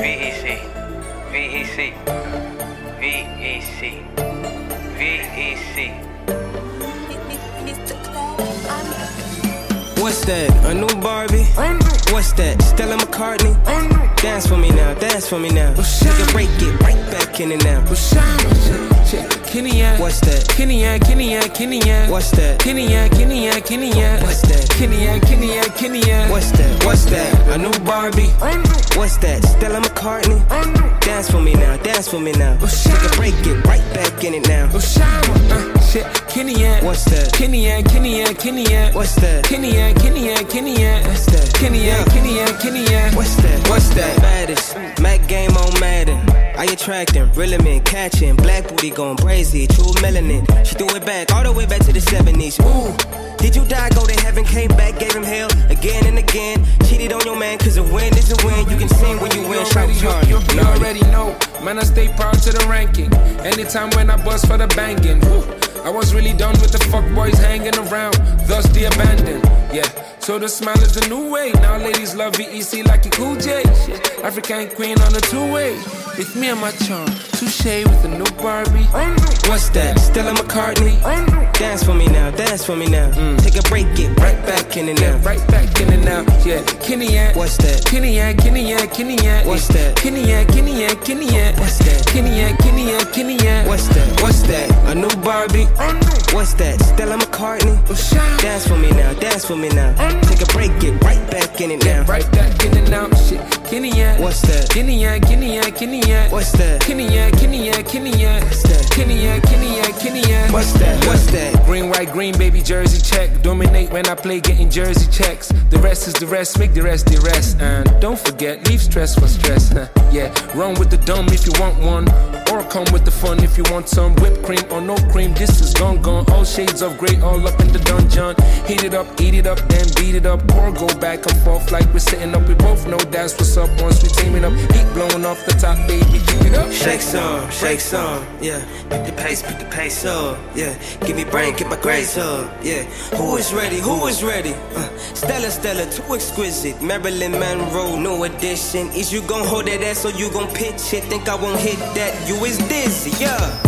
VEC, VEC, VEC, VEC. What's that? A new Barbie? What's that? Stella McCartney? Dance for me now, dance for me now. Take a break, get right back in it now. Kenny ya. What's that? Kenny ya, Kenny ya, Kenny ya. What's that? Kenny ya, Kenny ya, Kenny ya. What's that? Kenny ya, Kenny ya, Kenny ya. What's that? What's that? A new Barbie? What's that? Stella McCartney? Dance for me now, dance for me now. Take a break, get right back in it now. Kenny ya. What's that? Kenny ya, Kenny ya, Kenny ya. What's that? Kenny ya, Kenny ya, Kenny ya. What's that? Kenny ya, Kenny ya, Kenny ya. What's that? What's that? Baddest, Mac game on Madden. I attracting, reeling men catching. Black booty going crazy, true melanin. She threw it back, all the way back to the 70s. Ooh, did you die, go to heaven, came back, gave him hell again and again. Cheated on your man, cause a win is a win. You can sing when you win, shout Charlie. You already know, man, I stay proud to the ranking. Anytime when I bust for the banging. I was really done with the fuck boys hanging around, thus the abandon. Yeah, so the smile is the new way. Now ladies love VEC like a cool J. Shit. African queen on a two-way. With me and my charm, touche with the new Barbie. What's that? Stella McCartney? Dance for me now, dance for me now. Take a break, get right back in it now. Right back in it now. Yeah, Kenny ya. What's that? Kenny ya, Kenny ya, Kenny ya. What's that? Kenny ya, Kenny ya, Kenny ya. What's that? Kenny ya, Kenny ya, Kenny ya. What's that? What's that? A new Barbie? What's that? Stella McCartney? Dance for me now, dance for me now. Take a break, get right back in it now. Right back in it now. Shit, Kenny ya. What's that? Kenny ya, Kenny ya, Kenny ya. What's that? Kenny ya, Kenny ya, Kenny ya. What's that? Kenny ya, Kenny ya, Kenny ya. What's that? What's that? Green, white, green, baby, jersey check. Dominate when I play, getting jersey checks. The rest is the rest, make the rest the rest. And don't forget, leave stress for stress. Yeah, run with the dumb if you want one. Or come with the fun if you want some. Whipped cream or no cream, this is gone. All shades of grey, all up in the dungeon. Heat it up, eat it up, then beat it up. Or go back and forth like we're sitting up. We both know that's what's up once we team it up. Heat blowing off the top, baby, keep it up. Shake some, yeah. Pick the pace up, yeah. Give me brain, get my grace up, yeah. Who is ready, who is ready? Stella, too exquisite. Marilyn Monroe, new edition. Is you gon' hold that ass or you gon' pitch it? Think I won't hit that? You is dizzy, yeah.